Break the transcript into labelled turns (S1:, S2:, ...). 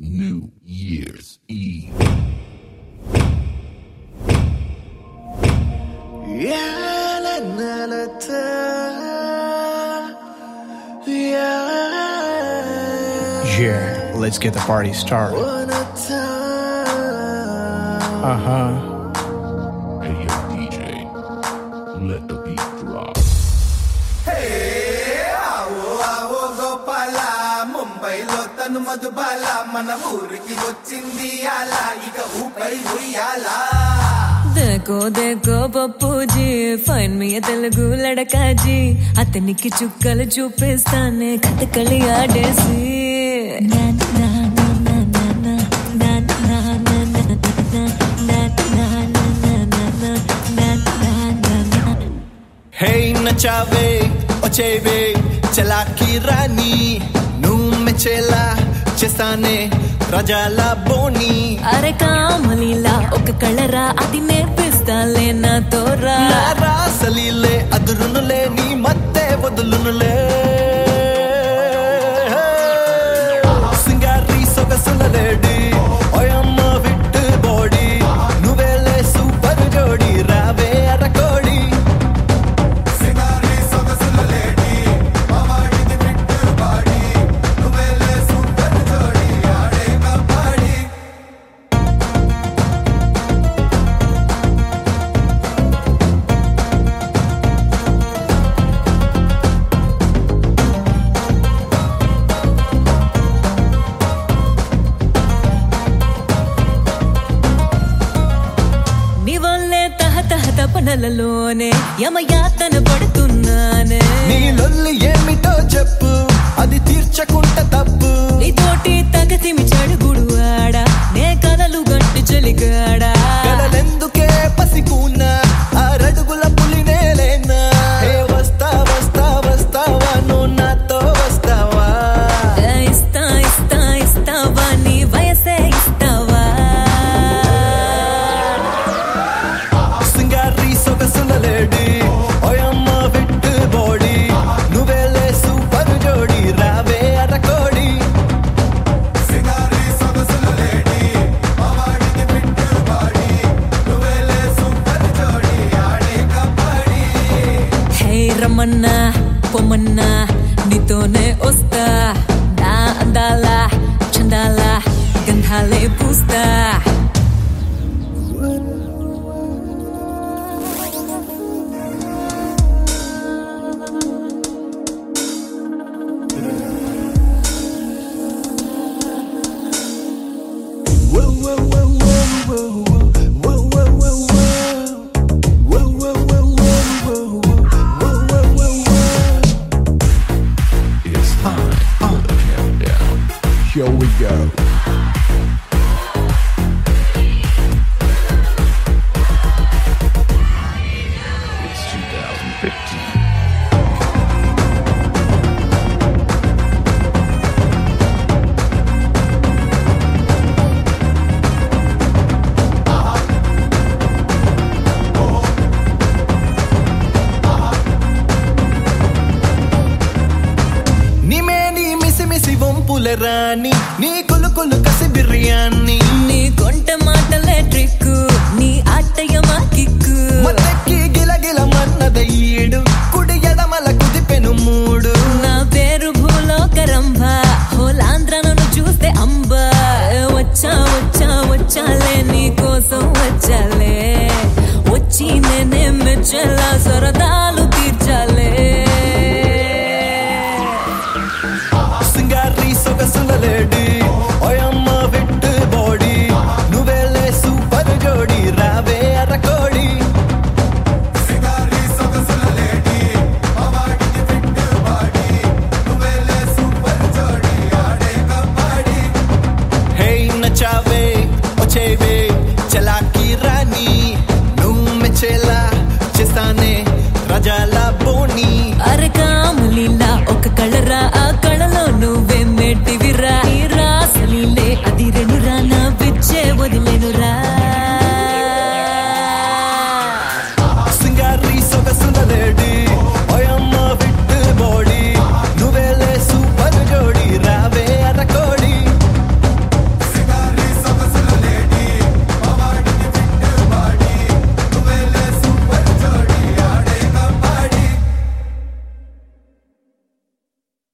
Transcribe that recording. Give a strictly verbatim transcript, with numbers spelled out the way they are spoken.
S1: New Year's Eve.
S2: Yeah, let's get the party started. Uh-huh.
S1: Hey, yo, D J, let the beat drop.
S3: Hey, awo awo gopala, Mumbai lo tanu madhubala, mana uriki vachindi ala, ika upai uyala.
S4: देखो देखो पप्पू जी फाइन मी తెలుగు లడకాజీ అతనికి చుక్కలు చూపిస్తానే Kathakali ఆడేసి
S3: Hey nachawe ochewe chalaki rani noom me chela chestane rajala boni
S4: అరే కామలీలా ఒక కళరా అది నేర్పిస్తాలే నా తోరా
S3: రాసలీలే అదురునులే నీ మత్తే వదులునులే సింగారి సొగసులలేడి ఓయమ్మ విట్టు బాడీ నువ్వేలే సూపర్ జోడి రావే అరకోడి సింగారి సొగసులలేడి మావాడిది విట్టు బాడీ నువ్వేలే సూపర్ జోడి ఆడే కబడ్డీ
S4: నీ వల్లే తహ తహ తపనలలోనే యమయాతన పడుతున్నానే
S3: నీ లొల్లి ఏమిటో చెప్పు అది తీర్చకుంట తప్పు
S4: నీతోటి తగతిమి చెడుగుడు ఆడా నే కలలు గట్టి చెలిగాడా
S3: కలలెందుకే పసికూనా ఆరడుగుల పులినేలేనా హే వస్తా వస్తా వస్తావా నువ్వు నాతో వస్తావా
S4: ఇస్తా ఇస్తా ఇస్తావా నీ వయసే ఇస్తావా
S3: సింగారి సొగసులలేడి ఓయమ్మ విట్టు బాడీ నువ్వేలే సూపర్ జోడి రావే అరకోడి సింగారి సొగసులలేడి మావాడిది విట్టు బాడీ నువ్వేలే సూపర్ జోడి ఆడే కబడ్డీ
S4: హే రమన్నా పొమ్మన్నా నీతోనే వస్తా నా అందాల చందాల గంధాలే పూస్తా
S1: It's time for the countdown.
S2: Here we go.
S1: It's two thousand fifteen.
S3: నిమే నీ మిసి మిసి వంపుల రాణి నీ కొలుకొలు కసి బిర్యానీ
S4: నీ కొంట మాటలే ట్రిక్ నీ ఆటయమా కిక్కు
S3: మత్తెక్కి గిలగిల మన్నదయ్యేడు కుడి ఎడమల కుదిపెను మూడు
S4: నా పేరు భూలోకరంభ హోలాంధ్ర నన్ను చూస్తే అంబా వచ్చా వచ్చా వచ్చాలే నీ కోసం వచ్చాలే వచ్చి నేనే మెచ్చలా సరదా